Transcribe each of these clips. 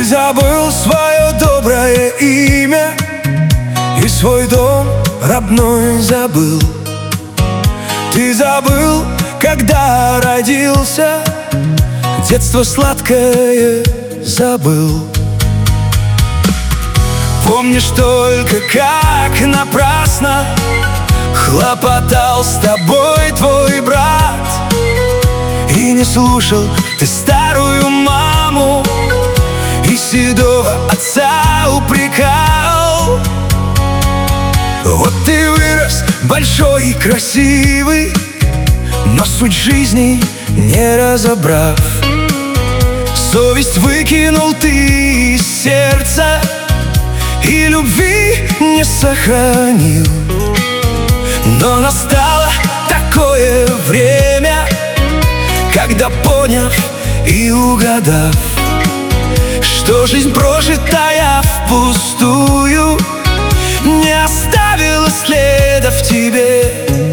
Ты забыл свое доброе имя и свой дом родной забыл. Ты забыл, когда родился, детство сладкое забыл. Помнишь только, как напрасно хлопотал с тобой твой брат, и не слушал ты старую маму, и седого отца упрекал. Вот ты вырос большой и красивый, но суть жизни не разобрав. Совесть выкинул ты из сердца и любви не сохранил. Но настало такое время, когда, поняв и угадав, что жизнь, прожитая впустую, не оставила следа в тебе.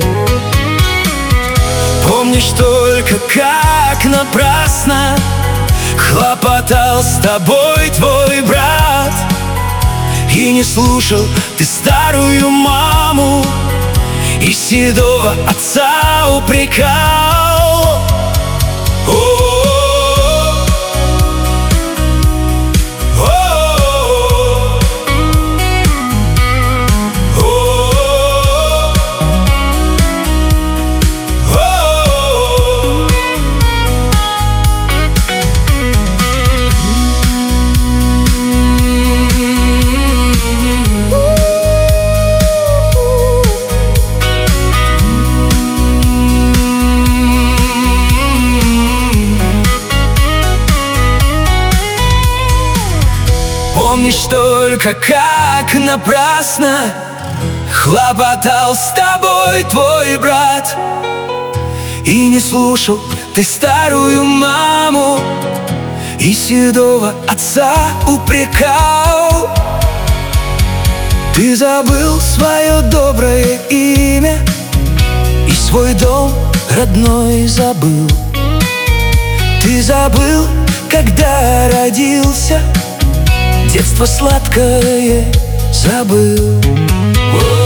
Помнишь только, как напрасно хлопотал с тобой твой брат, и не слушал ты старую маму, и седого отца упрекал. Помнишь только, как напрасно хлопотал с тобой твой брат, и не слушал ты старую маму, и седого отца упрекал. Ты забыл свое доброе имя и свой дом родной забыл. Ты забыл, когда родился, детство сладкое забыл.